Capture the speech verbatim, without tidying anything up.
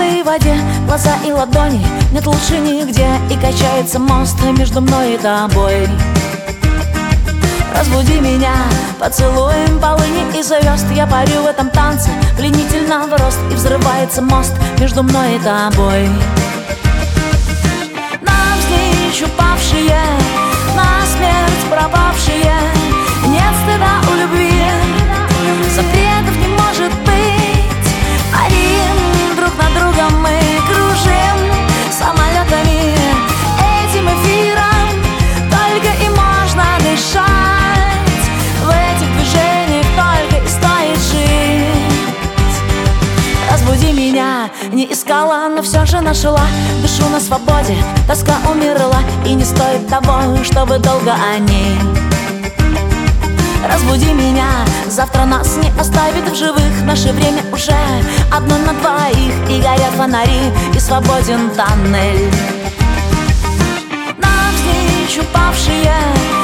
чистой воде глаза и ладони, нет лучше нигде. И качается мост между мной и тобой. Разбуди меня поцелуем полыни и звезд. Я парю в этом танце, пленительно в рост. И взрывается мост между мной и тобой. Навзничь упавшие, на смерть пропавшие, нет стыда у любви, запретов не может быть. Парим друг над другом, мы кружим самолетами, этим эфиром только и можно дышать. В этих движениях только и стоит жить. Разбуди меня, не искала, но все же нашла. Дышу на свободе, тоска умерла, и не стоит того, чтобы долго о ней. Разбуди меня, завтра нас не оставит в живых. Наше время уже одно на двоих, и горят фонари, и свободен тоннель. Навзничь упавшие,